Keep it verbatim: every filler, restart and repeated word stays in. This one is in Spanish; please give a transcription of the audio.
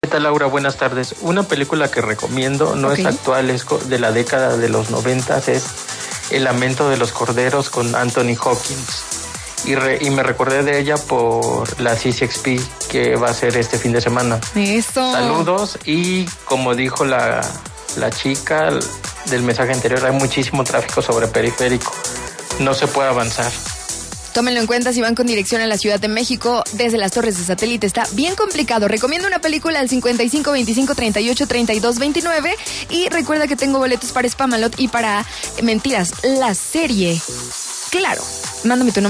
¿Qué tal, Laura? Buenas tardes. Una película que recomiendo, no okay. es actual, es de la década de los noventas, es El lamento de los corderos con Anthony Hopkins. Y, re, y me recordé de ella por la C C X P que va a ser este fin de semana. Eso. Saludos, y como dijo la, la chica del mensaje anterior, hay muchísimo tráfico sobre Periférico. No se puede avanzar. Tómenlo en cuenta si van con dirección a la Ciudad de México desde las torres de satélite. Está bien complicado. Recomiendo una película al cincuenta y cinco veinticinco treinta y ocho treinta y dos veintinueve. Y recuerda que tengo boletos para Spamalot y para Mentiras, la serie. Claro, mándame tu nombre.